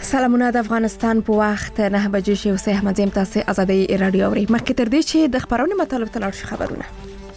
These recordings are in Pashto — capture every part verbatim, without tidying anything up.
سلامونه د افغانستان په وخت نه بجې شي اوسه احمد زم تاسو ازادي رادیو اوري مخکې تر دې چې د خبرونو مطلب تلل شي خبرونه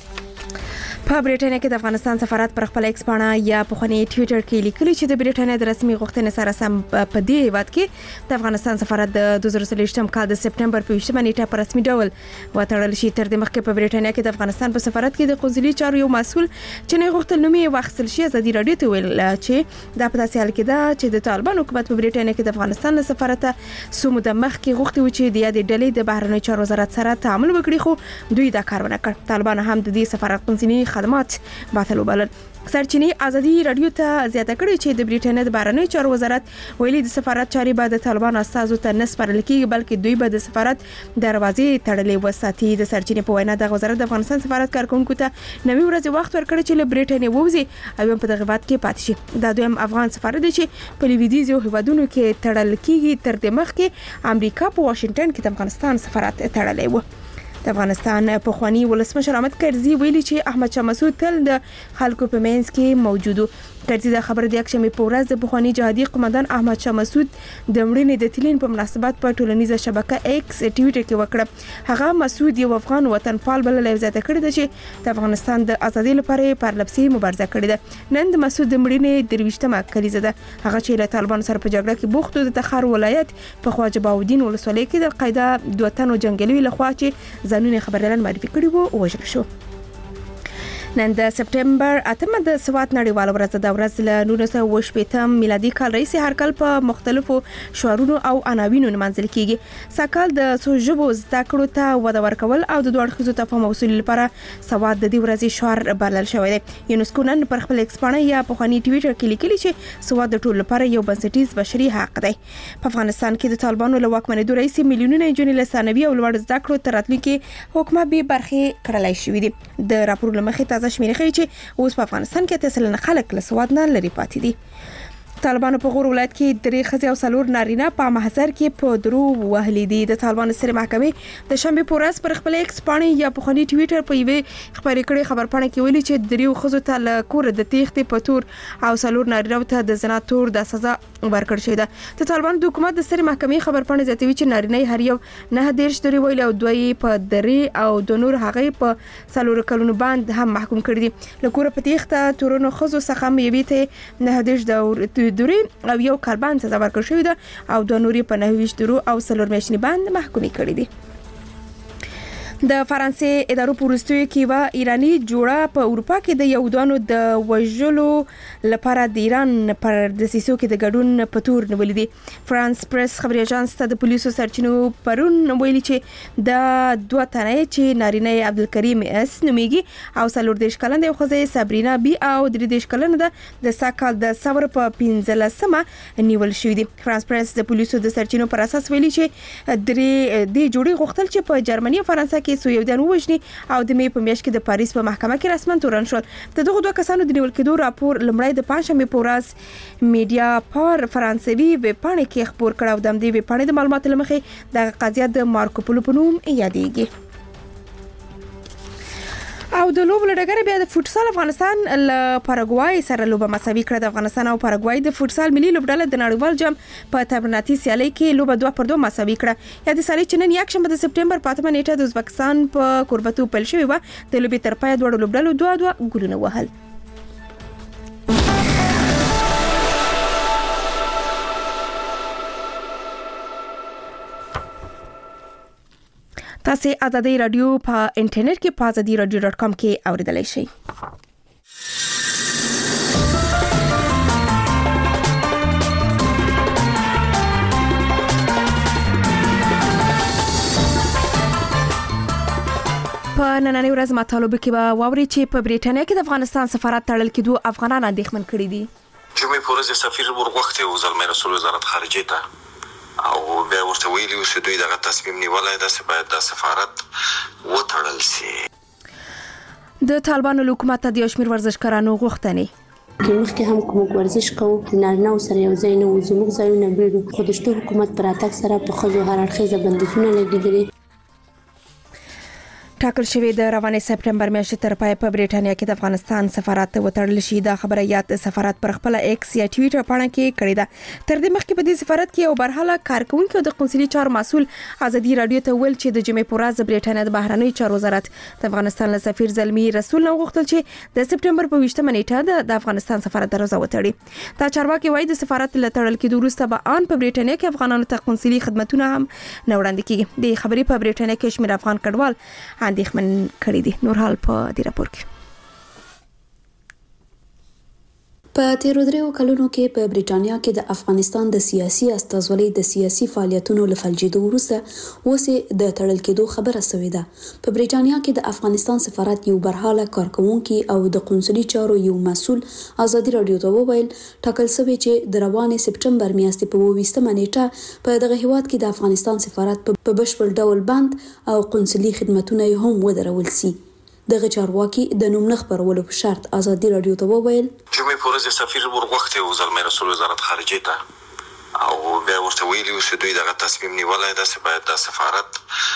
په برېټانیا کې د افغانستان سفارت پر خپل ایکس پاڼه یا په خوني ټوئیټر کې لیکلي چې د برېټانیا د رسمي غوښتنې سره سم په دې هیواد کې د افغانستان سفارت د دوه زره څلوېښتم کال د سپټمبر په ویشتمه نیټه په رسمي ډول وتړل شي. تر دې مخکې په برېټانیا کې د افغانستان په سفارت کې د قونسلي چارو یو مسؤل چې نه غوښتل نوم یې واخیستل شي ازادي رادیو ته ویل چې دا په داسې حال کې ده چې د طالبان حکومت په برېټانیا کې د افغانستان له سفارت سمو د مخ کې غوښتي و چې د یادې ډلې د بهرنی چارو وزارت سره تعامل وکړي خو دوی دا کار ونه کړ. طالبان هم د دې سفارت قونسلي خدمات باطل وبلل. سرچینې ازادي رادیو ته زیاته کړې چې د برېټانیا د بهرنی چارو وزارت ویلي د سفارت چاري بعد د طالبان استازو ته نه سپارل کېږي بلکې دوی به د سفارت دروازې تړلې وساتي. د سرچینې په وینا د وزارت د افغانستان سفارت کارکونکو ته نوې ورځ وخت ورکړی چې له برېټانیا ووځي او په دغه هیواد کې پاتې شي. دا دویم افغان سفارت دی چې په لویدیځو هیوادونو کې تړل کېږي. تر دې مخکې امریکا په واشنگټن کې د افغانستان سفارت تړلی و. د افغانستان په خواني ولسمشر احمد کرزي ویلي چې احمد شاه مسعود تل د خلکو په منځ کې موجود و. کرزي د خبر د یکشنبه په ورځ د بخواني جهادي قومندان احمد شاه مسعود د مړینې د تلین په مناسبت په ټولنیزه شبکه ایکس ټوئیټر کې وکړه. هغه مسعود یو افغان وطنپال بلل زیاته کړی دی چې د افغانستان د ازادۍ لپاره پرلپسې مبارزه کړې ده. نن د مسعود د مړینې درویشتمه کلیزه ده. هغه چې له طالبان سره په جګړه کې بوخت د تخار ولایت په خواجه باودین ولسوالۍ کې د قاعده دوه تنو جنگلوي لخوا چې ځانونه خبرلن معرفي کړي وو وژل شو. نن د سپټمبر اتمه د سواد نړیوال ورځ د ورځ له نولس سوه اوه شپېته میلادي کال رئیس هر کال په مختلفو شعارونو او عناوینو نمانځل کیږي. ساکال د څو ژبو زده کړو ته وده ورکول او د دوه اړخیزو تفاهم وصول لپاره سواد د دې ورځې شعار بلل شوی دی. یونسکو نن پر خپل ایکس پاڼه یا په خواني ټوئیټر کې لیکلي چې سواد د ټولو لپاره یو بنسټیز بشري حق دی. په افغانستان کې د طالبانو له واکمنۍ دوره راهیسې میلیونونه نجونې له ثانوي او لوړ زده کړو تر راتلونکي حکومت به برخې کړلای شوې دي. د راپور لمخې شمیرې ښیي چې اوس په افغانستان کې اته سلنه خلک له سواد نه لري پاتې دي. طالبانو په غور ولایت کې درې ښځې او څلور نارینه په محضر کې په درو وهلي دي. د طالبانو سترې محکمې د شنبه په ورځ پر خپل ایکس پاڼې یا په خواني ټوئیټر په یوې خبرې کړې خبر پاڼه کې ویلي چې دریو ښځو ته له کور د تېښتې په تور او څلور نارینه ته د زنا تور د سزا ورکړل شوې ده. د طالبانو د حکومت د سترې محکمې خبر پاڼه زیاتوي چې نارینه هر یو نه دیرش درې ویل او دوی په درې او د نور هغه په څلور کلونو باندې هم محکوم کړي دي. له کور په تېښته تورونو ښځو څخه یوې ته نه دیرش درې او یو کال باندې سزا ورکړل شوې ده او د نوري په نهه ویشت درو او څلور میاشتې باندې محکومې کړي دي. د فرانسې ادارو په وروستیو کې و ایرانی جوړه په اروپا کې د یهودانو د وژلو لپاره د ایران پر دسیسو کې د ګډون په تور نیولې دي. فرانس پریس خبري اژانس ته د پولیسو سرچینو پرون ویلي چې د دوه تنه چې نارینه عبدالکریم اس نومیږي او څلور دیرش کلنه یو ښځه صبرینا بی او درې دیرش کلنه ده د ساکال د ثور په پنځلسمه نیول شوې دي. فرانس پریس د پولیسو د سرچینو پر اساس ویلي چې درې د جوړي غوښتل چې په جرمني او فرانسه کې سو یو دن وژني او د می په میاشت کې د پاریس په محکمه کې رسمن تورن شول. د دغه دوه کسانو د نیول کېدو راپور لمړی د پنځمې په ورځ میډیا پر فرانسوي ویب پاڼې کې خبر کړه او د دې ویب پاڼې د معلوماتو لمخې د قضیه د مارکو پولو په نوم یادېږي. او د لوبو لړګره بیا د فوتسال افغانستان له پاراګوای سره لوبه مساوي کړه. د افغانستان او پاراګوای د فوتسال ملي لوبډله د نړیوال جام په تبرناتي سیالي کې لوبه دوه پر دوه مساوي کړه. یا د سالي چنن یک شنبه د سپټمبر په اتمه نیټه د ازبکستان په کوربتو پیل شوی و. د لوبې تر پای دوه لوبډلو دوه دوه ګولونه وهل. تاسو ازادي رادیو په انټرنیټ کې په ازادي رادیو ډاټ کام کې اوریدلای شئ. په نننۍ ورځ مطالبه کې به واوري چې په برېټانیا کې د افغانستان سفارت تړل کېدو افغانان اندېښمن کړي دي. جمعې په ورځ سفیر ورغوښتي او زلمي رسول وزارت خارجه ته او بیا ورته ویلي و چې دوی دغه تصمیم نیولای دی چې باید د سفارت وتړل شي. د طالبانو حکومت د یو شمېر ورزشکارانو غوښتنې مخکې هم کوم ورزش کوو نارینه سره یو ځای نه و زموږ ځایونه بیړو خو د شته حکومت پر اتاک سره په خځو هر اړخیزه بندیزونه لګېدلي. ټاکل شوی د روانې سپټمبر میاشتې تر پای په بریټانیا کې د افغانستان سفارت وتړل شي. دا خبره یاد سفارت پر خپل ایکس یا ټویټر باندې کې کړې ده. تر دې مخکې په دې سفارت کې یو برحاله کارکونکو د قونسلي چارو مسؤل ازادي رادیو ته ویل چې د جمعې په ورځ برېټانیا د بهرنیو چارو وزارت د افغانستان له سفیر زلمی رسول نو غوښتل چې د سپټمبر په ویشتمه نیټه د افغانستان سفارت دروازه وتړي. دا چارواکي وایي د سفارت له تړل کېدو وروسته به ان په برېټانیا کې افغانانو ته قونسلي خدماتونه هم نه وړاندې کیږي. د خبرې په برېټانیا کې شمېر افغان کډوال اندېښمن کړي دي. نور حال په دې راپور کې. په تیرو دریو کلونو کې په بریټانیا کې د افغانستان د سیاسي استازولۍ د سیاسي فعالیتونو له فلجېدو وروسته اوس د تړل کېدو خبره شوې ده. په بریټانیا کې د افغانستان سفارت یو برحاله کارکونکي او د قونسلي چارو یو مسؤل ازادي رادیو ته وویل ټاکل شوی چې د روانې سپټمبر میاشتې په ویشتمه نیټه په دغه هیواد کې د افغانستان سفارت په بشپړ ډول بند او قونسلي خدماتونه هم ودرول شي. دغه چارواکي د نوم نه خبرولو په شرط ازادي رادیو ته وویل جمعې په ورځ سفیر ورغوښتي او زلمی رسول وزارت خارجه ته او بیا ورته ویلي چې دوی دغه تصمیم نیولای دی چې باید د سفارت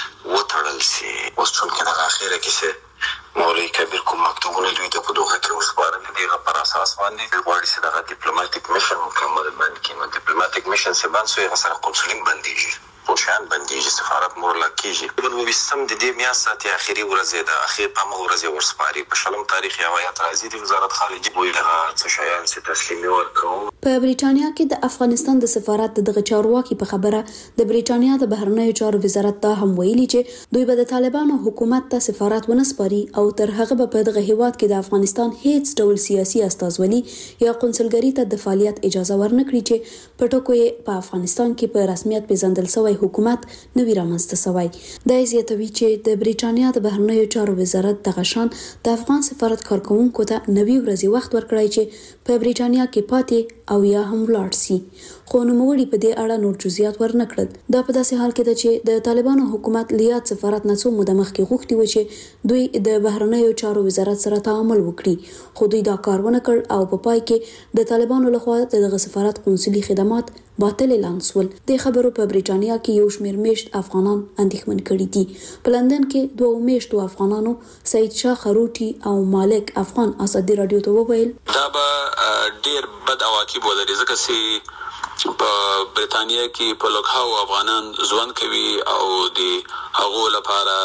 وتړل شي. اوس څنګه د اخیره کې چې مولوی کبیر کوم مکتوبونه دوی ته په دوه کې وسپارل دي هغه پر اساس باندې غواړي چې دغه ډیپلوماټیک میشن مکمل باندې نو ډیپلوماټیک میشن څه باندې سوی غسر قونسلینګ باندې پوشان باندې سفارت مورلا کیږي. په وسم د دې میاشتې اخیری ورځ ده اخیر په مغ ورځ ورسپاري په شلم تاریخ یو یا ترازی د وزارت خارجه ویل څه شایان چې تسلیمي ورکړو. په بریټانیا کې د افغانستان د سفارت دغه چارواکي په خبره د بریټانیا د بهرنیو چارو وزارت ته هم ویلي چې دوی به د طالبانو حکومت ته سفارت ونسپاري او تر هغه به په دغه هیواد کې د افغانستان هیڅ ډول سیاسي استازولي یا قونسلګری ته د فعالیت اجازه ورنکړي چې په ټکو یې په افغانستان کې په رسمیت پیژندل شوی حکومت نوی رامنځته شوی. دا زیاتوي چې د بریټانیا د بهرنیو چارو وزارت دغه شان د افغان سفارت کارکونکو ته نوی ورځي وخت ورکړی چې په بریټانیا کې پاتې او یا هم لاړ شي. خو نوموړي په دې اړه نور جزئیات ورنکړل. دا په داسې حال کې ده چې د طالبانو حکومت لیات سفارت نه څو موده مخکې غوښتي و چې دوی د بهرنیو چارو وزارت سره تعامل وکړي خو دوی دا کار ونه کړ او په پای کې د طالبانو لخوا دغه سفارت قونسلي خدمات باطل اعلان شول. د خبرو په بریټانیا کې یو شمېر میشت افغانان اندېښمن کړي دي. په لندن کې دوه میشتو افغانانو سید شاه خروټي او مالک افغان ازادي رادیو ته وویل دا به ډیر بد عواقب ولري ځکه چې په بریټانیا کې په لوکهاو افغانان ژوند کوي او د هغو لپاره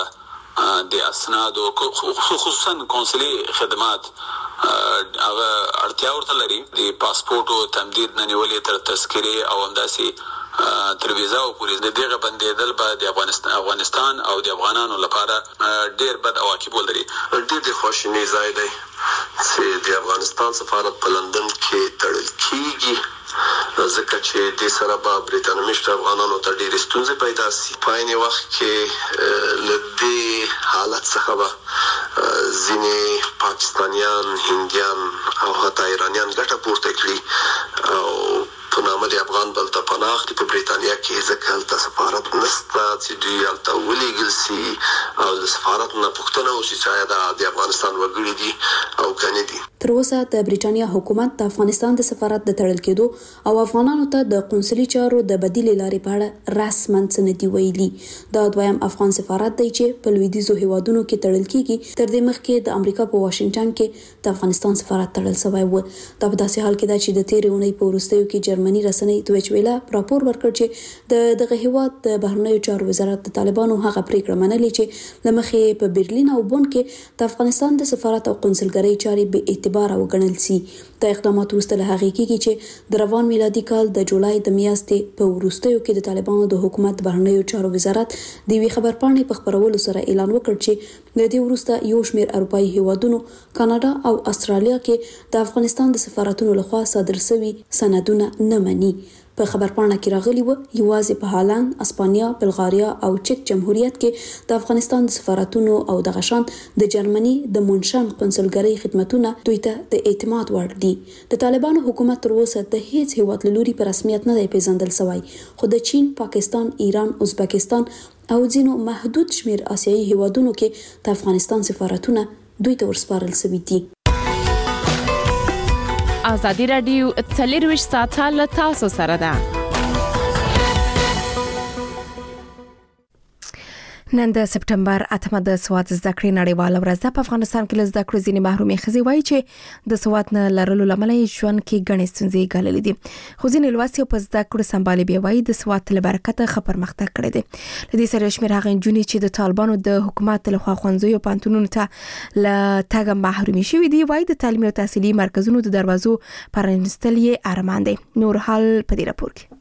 د اسنادو خصوصا قونسلي خدمات هغه اړتیا ورته لري. د پاسپورټو تمدید نه نیولې تر تذکرې او همداسې تر ویزا پورې د دغه بندیدل به د افغانستان افغانستان او د افغانانو لپاره ډیر بد عواقب ولري. ډیر د خوشنۍ ځای دی چې د افغانستان سفارت په لندن کې تړل کیږي ځکه چې د سره به بریټانیا مشت افغانانو ته ډېر ستونزې پیدا شي. په عین وخت کې له دې حالت څخه به ځینې پاکستانیان هندیان او حتی ایرانیان ګټه پورته کړي او په نامه د افغان بل ته پناه اخلي په بریټانیا کې ځکه هلته سفارت نشته چې دوی هلته ولیږل شي او د سفارت نه پوښتنه وشي چې آیا دا د افغانستان وګړي دي او که نه دي. تر اوسه د بریټانیا حکومت د افغانستان د سفارت د تړل کېدو او افغانانو ته د قونسلي چارو د بدیلې لارې په اړه رسماً څه نه دي ویلي. دا دویم افغان سفارت دی چې په لویدیځو هیوادونو کې تړل کیږي. تر دې مخکې د امریکا په واشنگټن کې د افغانستان سفارت تړل شوی و. دا په داسې حال کې ده چې د تیرې اونۍ په وروستیو کې جرمني رسنۍ دویچ ویلا راپور ورکړ چې د دغه هیواد د بهرنیو چارو وزارت د طالبانو هغه پریکړه منلې چې لمخې په برلین او بون کې د افغانستان د سفارت او قونسلګرۍ چارې به اعتبار وګڼل شي. د اقداماتو وروسته له هغې کېږي چې د روان میلادي کال د جولای د میاشتې په وروستیو کې د طالبانو د حکومت د بهرنیو چارو وزارت د یوې خبرپاڼې په خپرولو سره اعلان وکړ چې د دې وروسته یو شمېر اروپایي هیوادونو کاناډا او استرالیا کې د افغانستان د سفارتونو لخوا صادر شوي سندونه نه مني. په خبرپاڼه کې راغلي و یوازې په هالند، اسپانیا، بلغاریا او چک جمهوریت کې د افغانستان د سفارتونو او د غشان د جرمني د مونشن قونسلګرۍ خدماتونه دوی ته د اعتماد وړ دي. د طالبانو حکومت تر اوسه د هیڅ هیواد له لوري په رسمیت نه دی پیژندل شوی خو د چین، پاکستان، ایران، ازبکستان او ځینو محدود شمیر آسیایي هیوادونو کې د افغانستان سفارتونه دوی ته ورسپارل شوي دي. ازادي رادیو څلرویشت ساعته له تاسو سره ده. نن د سپټمبر اتمه د سواد زده کړې نړیواله ورځ ده. په افغانستان کې له زده کړو ځینې محرومې ښځې وایي چې د سواد نه لرلو لامل یې ژوند کې ګڼې ستونزې ګاللې دي. خو ځینې لوستي په زده کړو سمبالې بیا وایي د سواد له برکته ښه پرمختګ کړی دی. له دې سره شمېر هغه نجونې چې د طالبانو د حکومت له خوا ښوونځیو او پوهنتونونو ته له تګه محرومې شوې دي وایي د تعلیمي او تحصیلي مرکزونو د دروازو پرانیستل یې ارمان دی. نور حال په دې راپور کې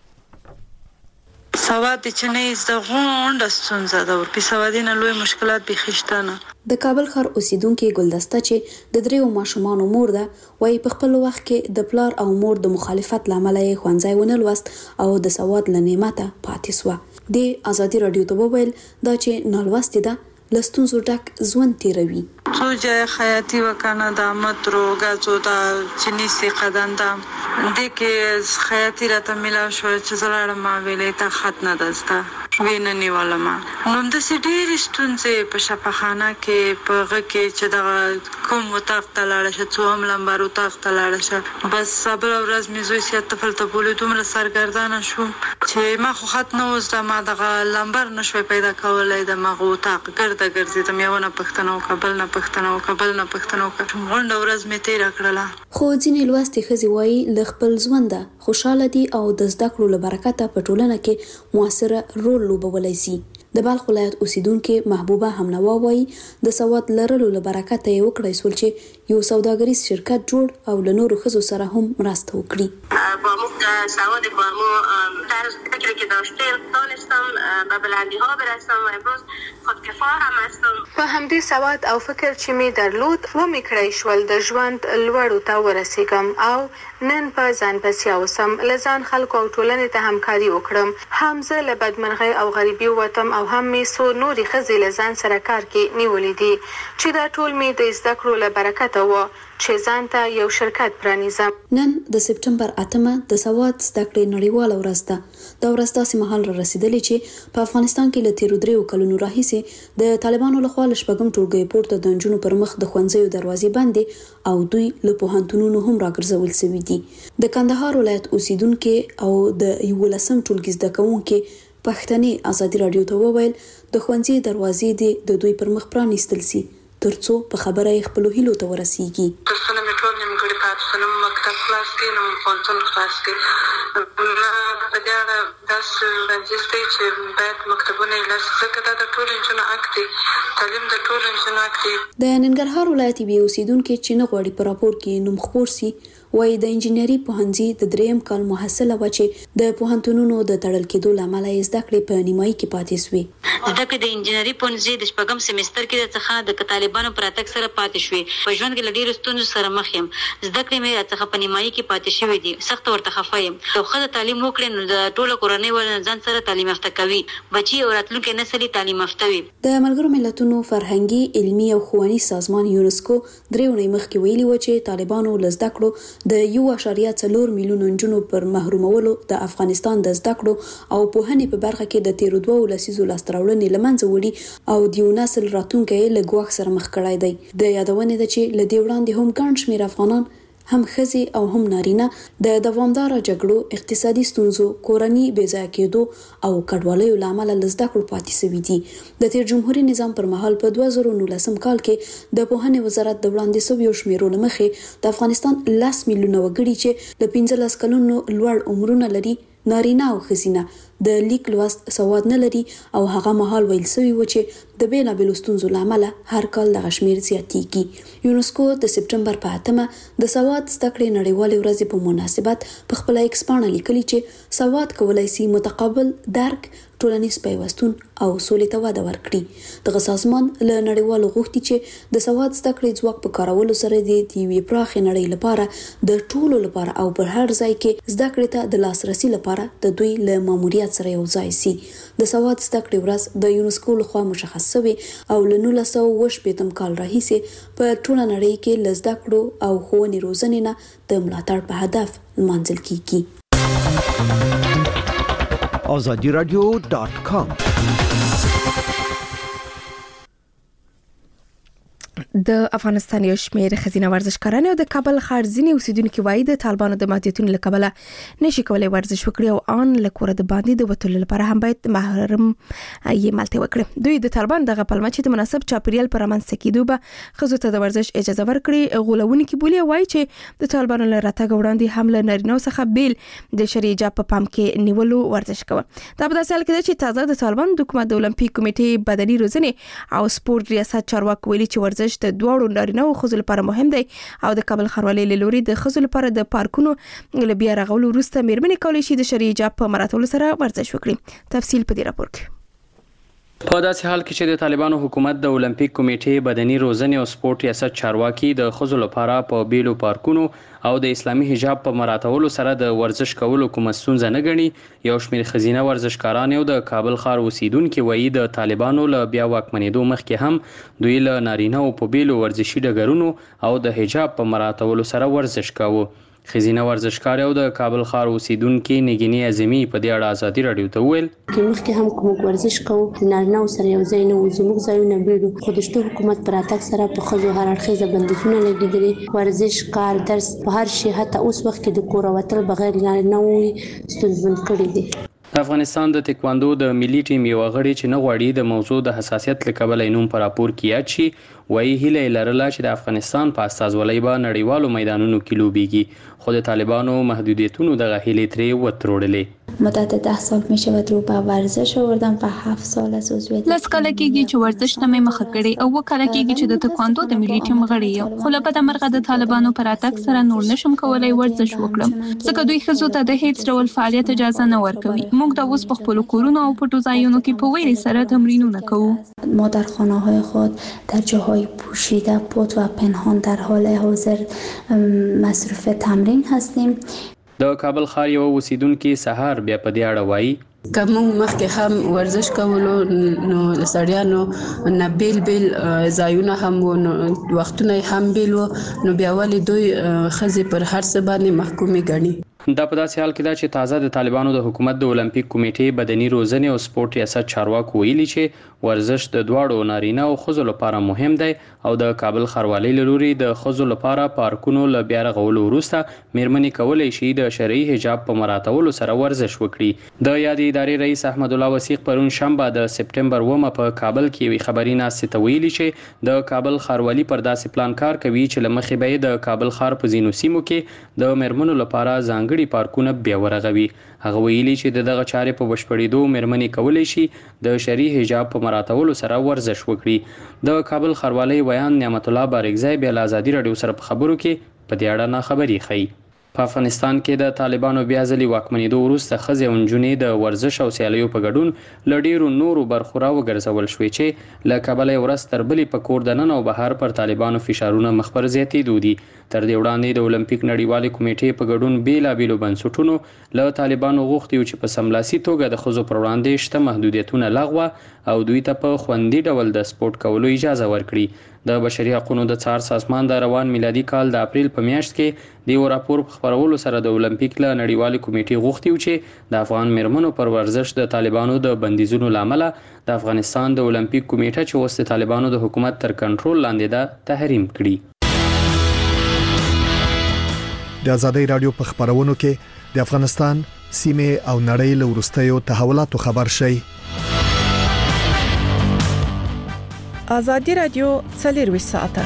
سواد چې نه زده غونډه ستونزه ده او په سوادینه لوی مشکلات به خښتانه. د کابل ښار اوسیدونکو ګلدسته چې د دریو ماشومانو مور ده وايي په خپل وخت کې د پلار او مور د مخالفت لامل یې ښوونځی ونه لوست او د سواد لنیمته پاتې سو. د ازادي رادیو ته وویل دا چې نالوستي ده لستونزو ډک ژوند تیروي. سوجه خیاطی وکنه د مترو غازو د چنيسي قداندا د کې خیاطی راته ملا شو چې زړه ما ویلې ته خط نه دسته ویننی ولما نو د سټیر ستونزې په شفاخانه کې په غ کې چې د کوم وطاق تلاړه شه څوم لمبر وطاق تلاړه شه بس صبر او ورځ مې زوی سیات تفل ته بوله دومره سرګردانه شو چې ما خو خط نه وځه ما دغه لمبر نشوي پیدا کولای د ما وطاق ګرځه ګرځې ته مې ونه پښتنو قبل نه پښتنو قبل نه پښتنو غونډه ورځ مې تیر کړله. خو ځینې لوستي ښځې وایي له خپل ژوند خوشاله دي او د زده کړو له برکته په ټولنه کې موثره رول لوبولی شي. د بلخ ولایت اوسیدونکو محبوبه همنوا وایي د سواد لرلو له برکته یې وکړای سول چې یو سوداګریز شرکت جوړ او له نورو ښځو سره هم مرسته وکړي. با مو سواد با مو طرز فکری که داشتیم دانستم به بلندی ها برسم و امروز خودکفا هم هستم. په همدې سواد او فکر چې می درلود و می کړی شول د ژوند لوړو ته ورسېږم او نن په ځان بسیا وسم لزان خلکو او ټولنې ته همکاري وکړم. هم زه له بدمرغۍ او غریبۍ وتم او هم می سو نوري خزي لزان سره کار کې نیولې دي چې دا ټول می د زده کړو له برکته و چې ځان ته یو شرکت پرانیزم. نن د سپټمبر اتمه د سواد زده کړې نړیواله ورځ ده. دا ورځ داسې مهال را رسیدلې چې په افغانستان کې له تیرو دریو کلونو راهیسې د طالبانو لخوا له شپږم ټولګي پورته د نجونو پر مخ د ښوونځیو دروازې بندې او دوی له پوهنتونونو هم راګرځول شوي دي. د کندهار ولایت اوسیدونکو او د یولسم ټولګي زده کوونکو پښتنې ازادي رادیو ته وویل د ښوونځي دروازې دي د دوی پر مخ پرانیستل شي ترڅو په خبره یې خپل هیلو ته ورسیږي. تاسو نه ټول نیمګړي پاتې نو مکتب خلاص دي نو پونتون خلاص دي نه په دې اړه تاسو راځي چې باید مکتبونه لاس څخه د ټول انجن اکتي تعلیم د ټول انجن اکتي. د ننګرهار ولایت بي اوسیدونکو چې نه غواړي په راپور کې نوم خپور سي وایي د انجینری پوهنځي د دریم کال محصله و چې د پوهنتونونو د تړل کېدو لامل یې زده کړې په نیمایي کې پاتې شوې. زده کړې د انجینری پوهنځي د شپږم سیمستر کې د څخه د طالبانو پر اتک سره پاتې شوې. په ژوند کې لډیر ستونزو سره مخ یم. زده کړې مې څخه په نیمایي کې پاتې شوې دي. سخت ورته خفه یم. یو ښه تعلیم وکړي نو د ټوله کورنۍ ول ځان سره تعلیم یافته کوي. بچي او راتلونکي نسل تعلیم یافته وي. د ملګرو ملتونو فرهنګي علمي او ښوونیز سازمان یونسکو درې ونې مخکې ویلي و چې طالبانو له زده کړو د یو اشاریه څلور میلیون نجونو پر محرومولو د افغانستان د زده کړو او پوهنې په برخه کې د تیرو دوه لسیزو لاستراوړنې لمنځه وړي او د یو نسل راتلونکی له ګواښ سره مخ کړای دی. د یادونې ده چې له دې وړاندې هم ګڼ شمېر افغانان هم ښځې او هم نارینه د دوامداره جګړو اقتصادي ستونزو کورنۍ بې ځایه کېدو او کډوالیو له امله له زده کړو پاتې شوي دي. د تیر جمهوري نظام پر مهال په دوه زره نولسم کال کې د پوهنې وزارت د وړاندې شویو شمیرو له مخې د افغانستان لس میلیونه وګړي چې له پنځلس کلونو لوړ عمرونه لري نارینه او ښځینه د لیک لوست سواد نه لري او هغه مهال ویل شوی و چې د بیلابېلو ستونزو له امله هر کال دغه شمېر زیاتېږي. یونسکو د سپټمبر په اتمه د سواد زده کړې نړیوالې ورځې په مناسبت په خپله ایکس پاڼه لیکلي چې سواد کولی شي متقابل درک ټولنیز پیوستون او سولې ته وده ورکړي. دغه سازمان له نړیوالو غوښتي چې د سواد زده کړې ځواک په کارولو سره د یوې پراخې نړۍ لپاره د ټولو لپاره او پر هر ځای کې زده کړې ته د لاسرسي لپاره د دوی له ماموریت سره یو ځای شي. د سواد زده کړې ورځ د یونسکو لخوا مشخص شوې او له نولس سوه اووه شپېتم کال راهیسې په ټوله نړۍ کې له زده کړو او ښوونې روزنې نه د ملاتړ په هدف لمانځل کیږي. آزادی رادیو دات کام د افغانستان یو شمېر خزینه ورزشکاران او د کابل ښار ځینې اوسیدونکو وایي د طالبانو د محدودیتونو له کبله نشي کولای ورزش وکړي او ان له کوره د باندې د وتلو لپاره هم باید محرم یې ملته وکړي. دوی د طالبان دغه پلمه چې د مناسب چاپیریال پر امانځ کېدو به ښځو ته د ورزش اجازه ورکړي غولونکي بولي وایي چې د طالبانو له راتګ وړاندې هم له نارینه‌و څخه بیل د شرعي حجاب په پام کې نیولو ورزش کوي. دا په داسې حال کې ده چې تازه د طالبان د حکومت د اولمپیک کمیټې بدني روزنې او سپورت ریاست چارواکي ویلي چې ورزش د دوړو نارینه او ښځو لپاره مهم دی او د کابل ښاروالۍ له لوري د ښځو لپاره د پارکونو له بیا رغولو وروسته میرمنې کولی شي د شرعي حجاب په مراعاتولو سره ورزش وکړي. تفصیل په دې راپور کې. په داسې حال کې چې د طالبانو حکومت د اولمپیک کمیټې بدني روزنې او سپورت ریاست چارواکي د ښځو لپاره په بیلو پارکونو او د اسلامي حجاب په مراعاتولو سره د ورزش کولو کومه ستونزه نه ګڼي، یو شمېر ښځینه ورزشکاران او د کابل ښار اوسیدونکي وایي د طالبانو له بیا واکمنېدو مخکې هم دوی له نارینه او په بیلو ورزشي ډګرونو او د حجاب په مراعاتولو سره ورزش کاوه. خزینه ورزشکار او د کابل ښار اوسیدونکي نګینی اعظمي په دې اړه ازادي رادیو ته وویل چې مخکې هم کوم ورزش کوو نارینه سره یو ځای نه وو، زموږ ځایونه بیړو، خو د شته حکومت پر راتګ سره په ښځو هر اړخیزه بندیزونه لګېدلي، ورزش کار درس په هر شي حتی اوس وخت کې د کوره وتل بغیر نارینه وي ستونزمن کړي دي. افغانستان د تکواندو د ملي ټیم یو غړي چې نه غواړي د موضوع د حساسیت له کبله نوم پر راپور کې یاد شي وایي هیله لرله چې د افغانستان په استازولۍ به نړیوالو میدانونو کې لوبیږي، خو د طالبانو محدودیتونو دغه هیلې ترې وتروړلې. مدت ده سال میشه و رو به ورزش آوردم و هفت سال از عضویت لس کاله کېږي چې ورزش ته مې مخه کړې او اووه کاله کېږي چې د تکواندو د ملي ټیم غړی یم، خو له بده مرغه د طالبانو په راتګ سره نور نشم کولی ورزش وکړم ځکه دوی ښځو ته د هیڅ ډول فعالیت اجازه نه ورکوي. موږ د اوس په خپلو کورونو او پټو ځایونو کې په ویرې سره تمرینونه کوو. ما در خانه‌های خود در جاهای پوشیده پت و پنهان در حال حاضر مصروف تمرین هستیم. د کابل ښار یو اوسیدونکي سهار بیا په دې اړه وایي که موږ مخکې هم ورزش کولو نو سړیانو نه بیل بیل ځایونه هم وو، نو وختونه هم بیل وو، نو بیا ولې دوی ښځې پر هر څه باندې محکومې ګڼي. دا په داسې حال کې ده چې تازه د طالبانو د حکومت د اولمپیک کمیټې بدني روزنې او سپورت ریاست چارواکو ویلي چې ورزش د دواړو نارینه او ښځو لپاره مهم دی او د کابل ښاروالۍ له لوري د ښځو لپاره پارکونو له بیا رغولو وروسته میرمنې کولی شي د شرعي حجاب په مراعاتولو سره ورزش وکړي. د یادې ادارې رئیس احمد الله وثیق پرون شنبه د سپټمبر اوومه په کابل کې یوې خبري ناستې ته ویلي چې د کابل ښاروالي پر داسې پلان کار کوي چې له مخې به یې د کابل ښار په ځینو سیمو کې د میرمنو لپاره ځانګړي پارکونه بیا ورغوي. هغه ویلي چې د دغه چارې په بشپړېدو میرمنې کولی شي د شرعي حجاب په مراعاتولو سره ورزش وکړي. د کابل ښاروالۍ ویان نعمت الله بارکزی بیا له ازادي راډیو سره په خبرو کې په دې اړه ناخبري ښیي. په افغانستان کې د طالبانو بیا ځلې واکمنېدو وروسته ښځې او نجونې د ورزش او سیالیو په ګډون له ډېرو نورو برخو راوګرځول شوې چې له کبله یې ورځ تر بلې په کور دننه او بهر پر طالبانو فشارونه مخ پر زیاتېدو دي. تر دې وړاندې د اولمپیک نړیوالې کمیټې په ګډون بېلابېلو بنسټونو له طالبانو غوښتي چې په سملاسي توګه د ښځو پر وړاندې شته محدودیتونه لغوه او دوی ته په خوندي ډول د سپورت کولو اجازه ورکړي. د بشري حقوقو د څار سازمان د روان میلادي کال د اپریل په میاشت کې د یو راپور په خپرولو سره د اولمپیک له نړیوالې کمیټې غوښتي چې د افغان میرمنو پر ورزش د طالبانو د بندیزونو له امله د افغانستان د اولمپیک کمیټه چې اوس د طالبانو د حکومت تر کنټرول لاندې ده تحریم کړي. د ازادي رادیو په خبرونو کې د افغانستان سیمه او نړۍ له وروستیو تحولاتو خبر شي. ازادي رادیو څلروي ساعته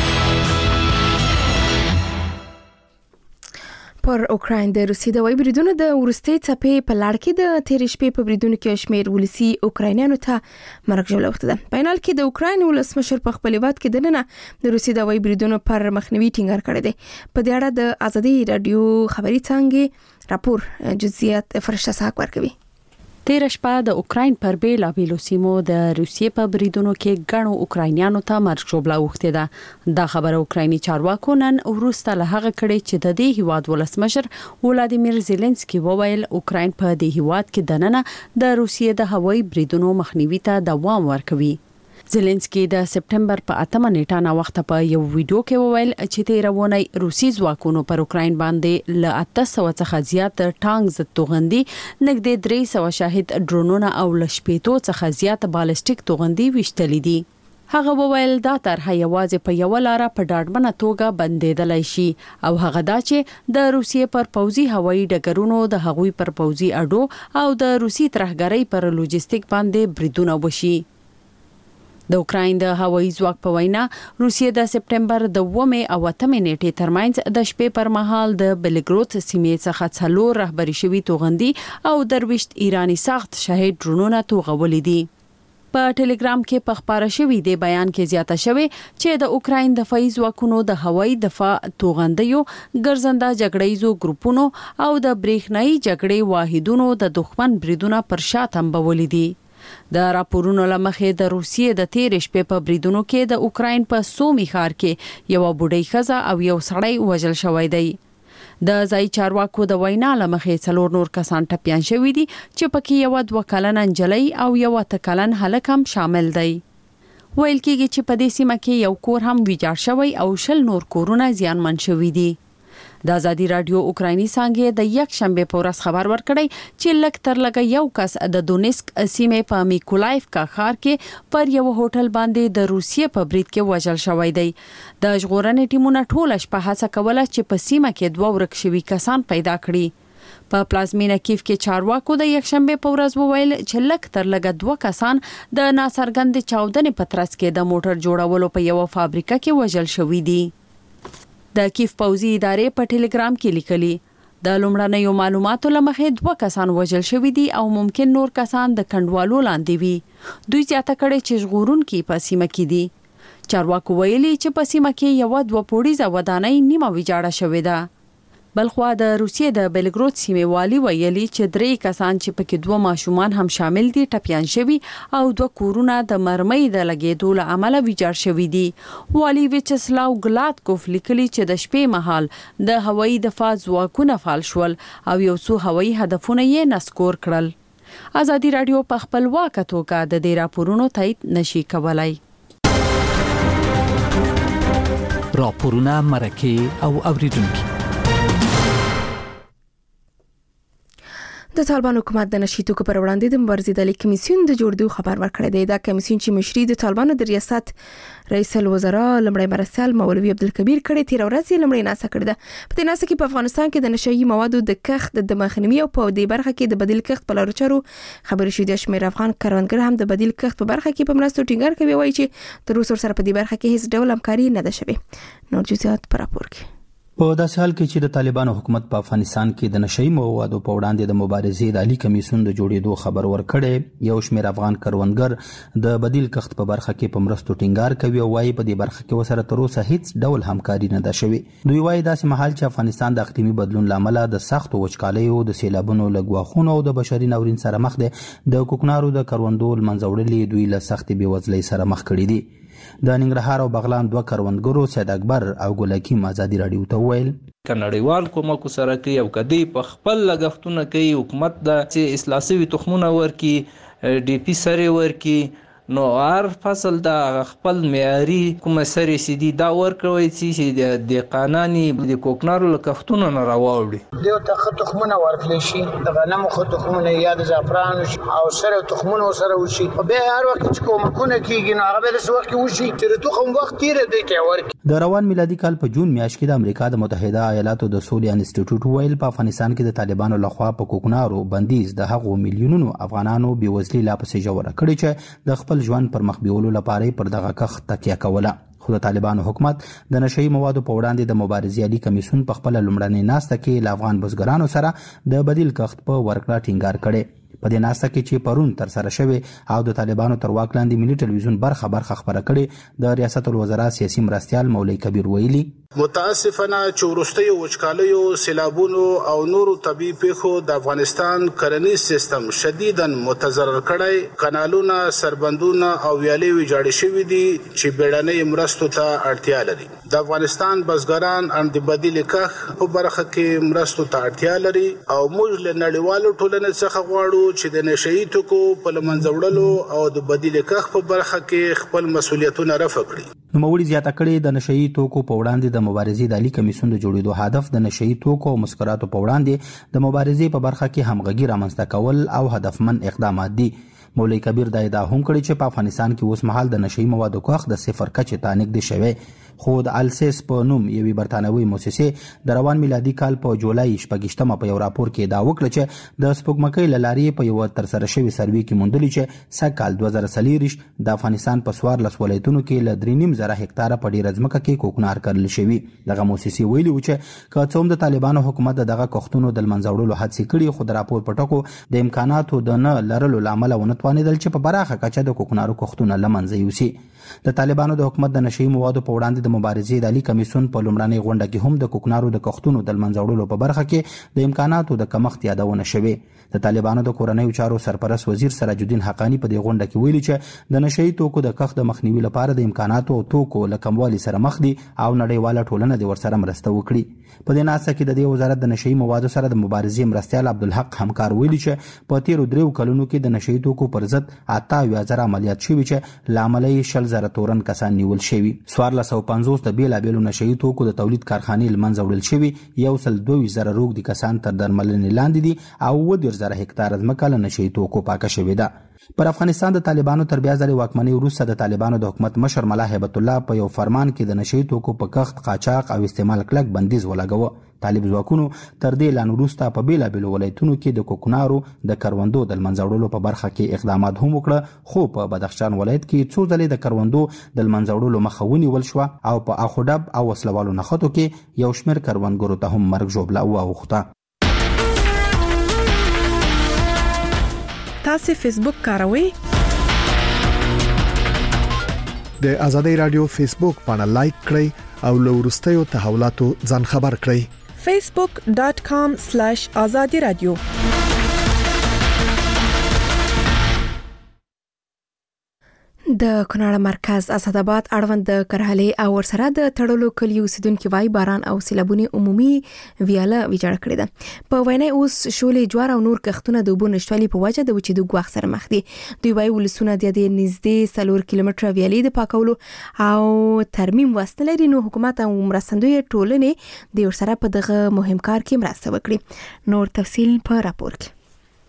پر اوکراین د روسي د وای بریدونو د ورستي څپې په لړ کې د تیر شپې په بریدونو کې شمیر ولسی اوکراینانو ته مرګ ژوبله وخت ده. په انال کې د اوکراین ولسمشر په خپل واد کې د نن د روسي د وای بریدونو پر مخنیوي ټینګار کړی دی. په دې اړه د ازادي رادیو خبري څنګه راپور جزئیات فرشته ساک ورکوي. تیر شپه د اوکراین پر بیلا بیلو سیمو د روسیې په بریدونو کې ګڼو اوکراینیانو ته مرګ ژوبله وخته ده. دا خبره اوکرایني چارواکو نن وروسته له هغه کړي چې د دې هیواد ولسمشر ولادیمیر زيلنسکي وویل اوکراین په دې هیواد کې دننه د روسیې د هوایي بریدونو مخنیوي ته دوام ورکوي. زيلنسکي د سپټمبر په اتمه نیټه نا وخت په یو ویډیو کې وویل چې تیرونه روسي ځواکونو پر اوکراین باندې ل اته سوه څخه زیات ټانکز توغندي نږدې درې سوه شاهد ډرونونه او ل شپږ څخه زیات بالستیک توغندي وشتلې دي. هغه وویل دا طرح یوازې په یو لار په ډاډمنه توګه بندیدلای شي او هغه دا چې د روسیې پر پوځي هوایي ډګرونو د هغوی پر پوځي اډو او د روسي ترهګرۍ پر لوجستیک باندې بریدونه وشي. د اوکراین د هوایي ځواک په وینا روسیې د سپټمبر د اوومې او اتمې نیټې ترمنځ د شپې پر مهال د بلګرود سیمې څخه څلور رهبري شوي توغندي او درويشت ایرانی ساخت شهید ډرونونه توغولې دي. په ټلګرام کې په خبره شوې دی بیان کې زیاته شوې چې د اوکراین دفاعي ځواکونو د هوایي دفاع توغندیو ګرځنده جګړیزو ګروپونو او د بریښنايي جګړې واحدونو د دښمن بریدونه پر شا تنبولې دي. د راپورونو لمخې د روسیې د تیر شپې په بریدونو کې د اوکراین په سومي ښار کې یو بوډۍ ښځه او یو سړی وژل شوی دی. د ځای چارواکو د وینا لمخې څلور نور کسان ټپيان شوي دي چې پکې یو دوه کلن انجلۍ او یو اته کلن هلک هم شامل دی. ویل کېږي چې په دې سیمه کې یو کور هم ویجاړ شوی او شل نور کورونه زیانمن شوي دي. د آزادي رادیو اوکرایني څنګه د یک شنبه په ورځ خبر ورکړی چې لک تر لګ یو کس د دونیسک سیمې په میکولایف کا ښار کې پر یو هوټل باندې د روسیې په برید کې وژل شوی دی. د ژغورنې ټیمونو ټول شپه هڅه کوله چې په سیمه کې دوه ورک شوي کسان پیدا کړي. په پلازمینه کیف کې چارواکو د یک شنبه په ورځ وویل چې لک تر لګ دوه کسان د ناڅرګند چاودنې په ترڅ کې د موټر جوړولو په یو فابریکه کې وژل شوی دي. د کیف پوځي ادارې په ټلګرام کې لیکلي د لومړنیو معلوماتو لمخې دوه کسان وژل شوي دي او ممکن نور کسان د کندوالو لاندې وي. دوی زیاته کړي چې ژغورونکي په سیمه کې دي. چارواکو ویلي چې په سیمه کې یو دوه پوړیزه ودانۍ نیمه ویجاړه شوې ده. بلخوا د روسیې د بلګرود سیمې والي ویلي چې درې کسان چې پکې دوه ماشومان هم شامل دي ټپيان شوي او دوه کورونه د مرمۍ د لګېدو له امله ویجاړ شوي دي. والي ویچسلاو ګلاتکوف لیکلي چې د شپې مهال د هوایي دفاع ځواکونه فعال شول او یو څو هوایي هدفونه یې نسکور کړل. آزادي رادیو په خپلواکه توګه د دې راپورونو تایید نشي کولای. راپورونه مرکه او اوریدونکو د طالبان حکومت د نشي توکو پر وړاندې د مبارزې د کمیسیون د جوړېدو خبر ورکړی دی. دا کمیسیون چې مشري د طالبانو د ریاست رئیس الوزرا لمړی مرسل مولوي عبدالکبیر کړي تیر ورځ لمړی ناسه کړی ده. په دې ناسه کې په افغانستان کې د نشي موادو د کښت د مخنیوي او په دې برخه کې د بدیل کښت په لارو چارو خبرې شوې. د شمیر افغان کروندګر هم د بدیل کښت په برخه کې په مرستو ټینګار کوي، وایي چې د روس سره په دې برخه کې هیڅ ډول همکاري نه ده شوې. نور جزئیات پر راپور کې په داسې حال کې چې د طالبانو حکومت په افغانستان کې د نشئی موادو په وړاندې د مبارزې د عالی کمیسیون د جوړېدو خبر ورکړی، یو شمېر افغان کروندګر د بدیل کښت په برخه کې په مرستو ټینګار کوي او وايي په دې برخه کې وسره تر اوسه هیڅ ډول همکاري نه ده شوې. دوی وايي داسې مهال چې افغانستان د اقلیمي بدلون لامل د سختو وچکالیو، د سیلابونو، لګواخونو او د بشري ناورین سره مخ دي، د کوکنارو د کروندو لمنځوړلې دوی له سختې بېوزلۍ سره مخ کړي دي. د ننګرهار او بغلان دوه کروندګرو سید اکبر او ګل حکیم آزادي رادیو ته وویل کنړیوال کومک سره کوي او کدی په خپل لګښتونه کوي، حکومت د اصلاح شوي تخمونه ورکي، ډي پی سره ورکي، نو هر فصل د خپل معیاري کوم سره سیدي دا ورکوي چې د قانوني د کوکنارو لکښتونو نه راوړي. دیو ته تخمونه ورکړي شي، د غنمو خو تخمونه یا د زعفران او سره تخمونه سره وشي، او به هر وخت چې کومکونه کیږي نو هغه به د وخت وشي چې تخم وخت تیر دی کې ورکي. د روان میلادي کال په جون میاشت کې د امریکا د متحده ایالاتو د سولې انسټیټیوټ ویل په افغانستان کې د طالبانو لخوا په کوکنارو بندیز د هغو میلیونونو افغانانو بېوزلي لا پسې ژوره کړې چې د خپل ژوند پر مخ بیولو لپاره پر دغه کښت تکیه کوله. خو د طالبانو حکومت د نشئی موادو په وړاندې د مبارزې عالی کمیسیون په خپل لومړنۍ ناسته کې له افغان بزګرانو سره د بدیل کښت په ورکړه ټینګار کړي. په دې ناسته کې چې پرون تر سره شوې او د طالبانو تر واک لاندې ملي ټلویزیون برخه برخه خبره کړې، د ریاست الوزرا سیاسي مرستیال مولوي کبیر ویلي متاسفانه چې وروستیو وچکالیو، سیلابونو او نورو طبیعي پیښو د افغانستان کرنیز سیستم شدیداً متضرر کړی، کانالونه، سربندونه او ویالې ویجاړې شوي دي چې بیړنۍ مرستو ته اړتیا لري. د افغانستان بزګران ان د بدیل کښت په برخه کې مرستو ته اړتیا لري او موږ له نړیوالو ټولنې څخه غواړو چې د نشئی توکو په لمنځه وړلو او د بدیل کښت په برخه کې خپل مسؤلیتونه رفع کړي. نوموړي زیاته کړې د نشئی توکو په وړاندې د مبارزې د عالی کمیسیون د جوړېدو هدف د نشئی توکو او مسکراتو په وړاندې د مبارزې په برخه کې همغږي رامنځته کول او هدفمن اقدامات دي. مولوی کبیر دا ادعا هم کړې چې په افغانستان کې اوس مهال د نشئی موادو کښت د صفر کچې ته نږدې شوی، خو د السیس په نوم یوې برتانوي مؤسسې د روان میلادي کال په جولای شپږشتمه په یو راپور کې ادعا وکړه چې د سپوږمکۍ له لارې په یو ترسره شوي سروې کې موندلي چې سږ کال دوه زره څلوېښت د افغانستان په څوارلس ولایتونو کې له درې نیم زره هکتاره په ډېره ځمکه کې کوکنار کرل شوي. دغه مؤسسې ویلي و چې که څه هم د طالبانو حکومت دغه کښتونو د له منځه وړلو هڅې کړي، خو د راپور په ټکو د امکاناتو د نه لرلو له امله ونه توانېدل چې په پراخه کچه د کوکنارو کښتونه له منځه یوسي. د طالبانو د حکومت د نشئی موادو په وړاندې د مبارزې د عالی کمیسیون په لومړنۍ غونډه کې هم د کوکنارو د کښتونو د منځه وړلو په برخه کې د امکاناتو د کمښت یادونه شوې. د طالبانو د کورنیو چارو سرپرست وزیر سراج الدین حقانی په دې غونډه کې ویلي چې د نشئی توکو د کښت د مخنیوي لپاره د امکاناتو او توکو له کموالي سره مخ دي او نړیواله ټولنه د ورسره مرسته وکړي. په دې ناسه کې د دې وزارت د نشئی موادو سره د مبارزې مرستیال عبدالحق همکار ویلي چې په تیرو دریو کلونو کې د نشئی توکو پر ضد اته اویا زره عملیات شوي چې له امله یې شل زره تورن کسان نیول شوي. څوارلس سوه پنځوس د بېلابېلو نشئی توکو د تولید کارخانې له منځه وړل شوي، یو سل دوه ویشت زره روږدي کسان تر درملنې لاندې دي او اووه دېرش زره هکتاره ځمکه له نشئی توکو پاکه شوې ده. پر افغانستان د طالبانو تر بیا ځلې واکمنۍ وروسته د طالبانو د حکومت مشر ملا هیبت الله په یو فرمان کې د نشئی توکو په کښت، قاچاق او استعمال کلک بندیز ولګاوه. طالب ځواکونو تر دې اعلان وروسته په بېلابېلو ولایتونو کې د کوکنارو د کروندو د له منځه وړلو په برخه کې اقدامات هم وکړه، خو په بدخشان ولایت کې څو ځلې د کروندو د له منځه وړلو مخه ونیول شوه او په اخوډب او وسلوالو نښتو کې یو شمېر کروندګرو ته هم مرګ ژوبله واوښته. تاسو فیسبوک کاروئ؟ د ازادۍ رادیو فیسبوک باندې لایک کړئ او له وروستیو تحولاتو ځان خبر کړئ. facebook dot com slash azadi radio. د کونړ مرکز اسداباد اړوند د کرهلې او ورسره د تړلو کلیو اوسیدونکو وای باران او سیلابونه عمومي ویاله ویجاړ کړې ده. په وینا اوس شولې جوار او نور کښتونه د اوبو نشټوالي په وجه د وچېدو ګواښ سره مخ دي. دوی وای ولسونه د دې نږدې څلور کیلومتره ویالې د پاکولو او ترمیم وسته لري، نو حکومت او مرستندوی ټولنې د ورسره په دغه مهم کار کې مرسته وکړي. نور تفصیل په راپور کې.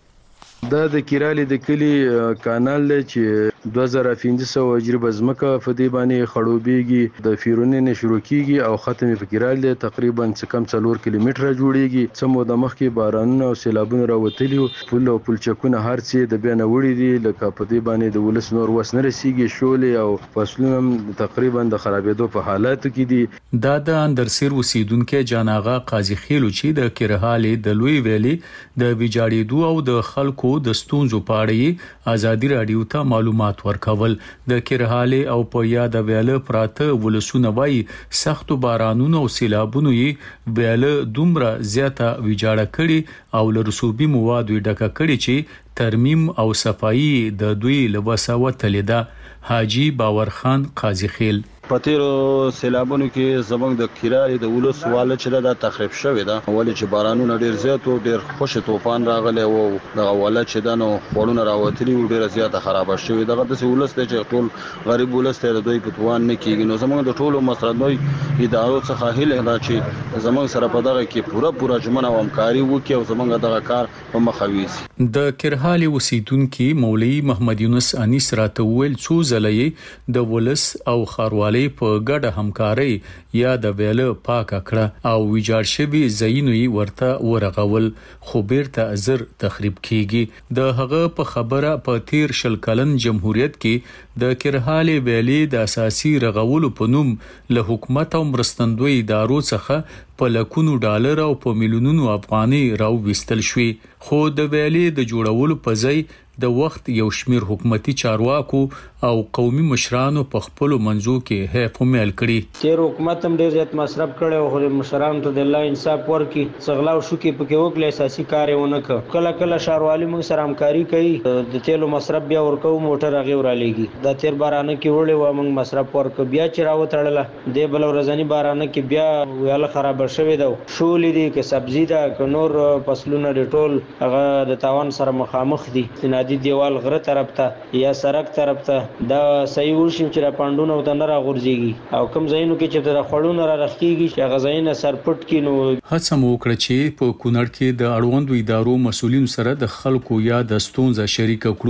دا د کیرالي د کلی کانال دی چې دوه زره پنځه سوه جریبه ځمکه په دې باندې خړوبېږي، د فیرونې نه شروع کیږي او ختم په کیرال دی. تقریبا څه کم څلور کیلومتره جوړیږي. څه موده مخکې بارانونه او سیلابونه راوتلي وو، پل او پلچکونه هر څه د بیا نه وړي دي، لکه په دې باندې د ولس نور وس نه رسیږي. شولې او فصلونه تقریبا د خرابېدو په حالاتو کې دي. دا د اندرسیر اوسیدونکو جان آغا قاضي خیلو چې د کرهالي د لوی ویلي د ویجاړېدو او د خلکو د ستونزو په اړه ازادي رادیو ته معلومات ورکول. د کرهالي او په یاد ویاله پراته ولسونه وای سختو بارانونو او سیلابونو یې ویاله دومره زیاته ویجاړه کړي او له رسوبي موادو ډکه کړي چې ترمیم او صفایي د دوی لوسه وتلیده. حاجی باور خان قاضي خیل په تیرو سیلابونو کې زمونږ د کیرالي د ولس واله چې دا تخریب شوی دا ولې چې بارانونه ډیر زیات او ډیر خوش طوفان راغلی او د واله چې دا نو خورونه راوتلي او ډیر زیاته خراب شوی دغه د ولس چې ټول غریب ولس ته دوی په توان نه کیږي. نو زمونږ د ټولو مسردوی ادارو څخه هیله ده چې زمونږ سره په دغه کې پوره پوره جمنه او همکاري وکړي او زمونږ دغه کار په مخه ویسي. د کرهالي اوسیدونکو مولوی محمد یونس انیس راته ویل څو ځلې د ولس او خاروالي په ګډه همکاري یا د ویاله پاکه کړه او ویجاړ شوی ځایونه ورته ورغول، خو بیرته زر تخریب کیږي. د هغه په خبره په تیر شل کلن جمهوریت کې د کرهالي ویلې د اساسي رغولو په نوم له حکومت او مرستندوی ادارو څخه په لکونو ډالر او په میلیونونو افغاني راو وستل شوې، خو د ویلې د جوړولو په ځای د وخت یو شمیر حکومتي چارواکو او قومي مشرانو په خپل منځو کې هیڅ فمیل کړي. تیر حکومت هم ډیر زیات مصرف کړي او خو مشرانو ته د الله انصاف ورکړي، څغلاو شو کې پکې وکړي اساسي کار یې ونه کړ. کله کله شاروالي موږ سره همکاري کوي، د تیلو مصرف بیا ورکو، موټر هغه ورالېږي. د تیر بارانه کې وړي و موږ مصرف ورکړ، بیا چې راوتړله د بل ورځنی بارانه کې بیا ویاله خراب شوې ده. شولې دي که سبزی ده که نور فصلونه د ټول هغه د تاوان سره مخامخ دي. د دیوال غره طرف ته یا سړک طرف ته دا صحیح ورشم چې را پاندونه او د نره غورځيږي او کوم ځایونو کې چې د خړونو را رخکیږي چې غزاینه سرپټ کینو. هڅه مو وکړه چې په کونړ کې د اړوندو ادارو مسولینو سره د خلکو یا د ستونزې شریک کړو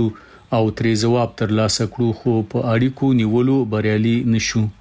او ترې جواب ترلاسه کړو خو په اړیکو نیولو بریالي نشو.